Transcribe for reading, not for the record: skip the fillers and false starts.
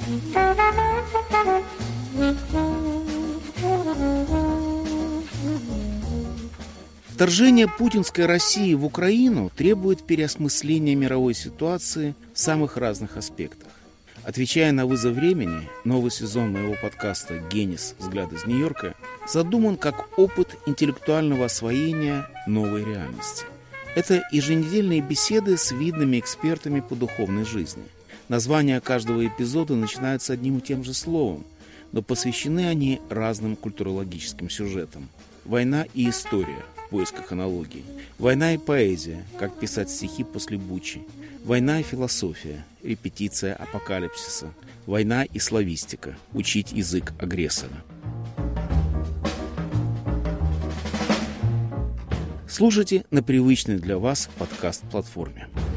Вторжение путинской России в Украину требует переосмысления мировой ситуации в самых разных аспектах. Отвечая на вызов времени, новый сезон моего подкаста «Генис. Взгляд из Нью-Йорка» задуман как опыт интеллектуального освоения новой реальности. Это еженедельные беседы с видными экспертами по духовной жизни. Названия каждого эпизода начинаются одним и тем же словом, но посвящены они разным культурологическим сюжетам. Война и история в поисках аналогий. Война и поэзия, как писать стихи после Бучи. Война и философия, репетиция апокалипсиса. Война и славистика, учить язык агрессора. Слушайте на привычной для вас подкаст-платформе.